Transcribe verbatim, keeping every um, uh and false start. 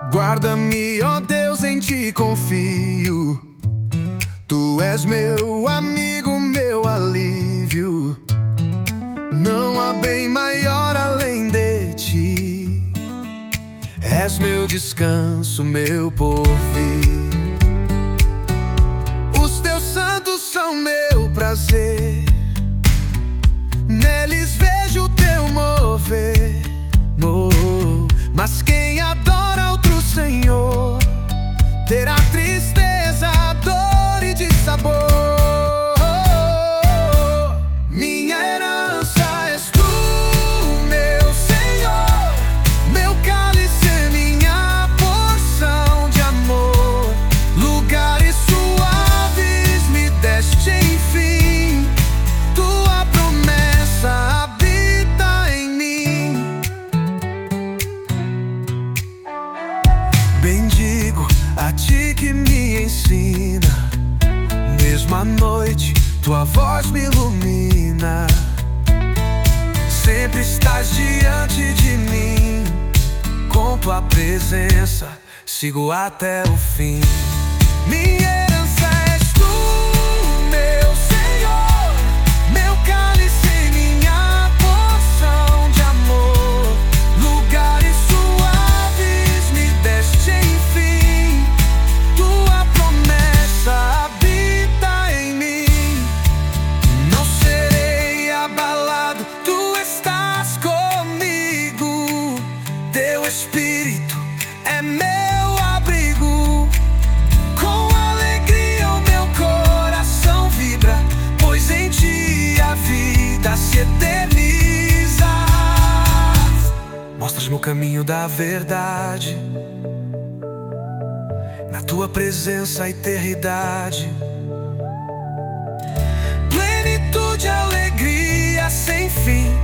Guarda-me, ó Deus, em ti confio. Tu és meu amigo, meu alívio. Não há bem maior além de ti. És meu descanso, meu porvir. Os teus santos são meu prazer. Neles vejo o teu mover. Oh, mas quem adora outro Senhor terá tristeza, dor e dissabor. Minha herança és tu, meu Senhor. Meu cálice é minha porção de amor. Lugares suaves me deste, enfim. Tua promessa habita em mim. Bendigo a ti que me ensina. Mesmo à noite, tua voz me ilumina. Sempre estás diante de mim. Com tua presença, sigo até o fim. Minha herança és tu, meu Senhor. Meu cálice e minha porção de amor. Lugares suaves me deste, enfim. Tua promessa habita em mim. Não serei abalado, tu estás comigo. Teu Espírito é meu abrigo. Com alegria o meu coração vibra, pois em ti a vida se eterniza. Mostras-me o caminho da verdade. Na tua presença a eternidade. Plenitude, alegria sem fim.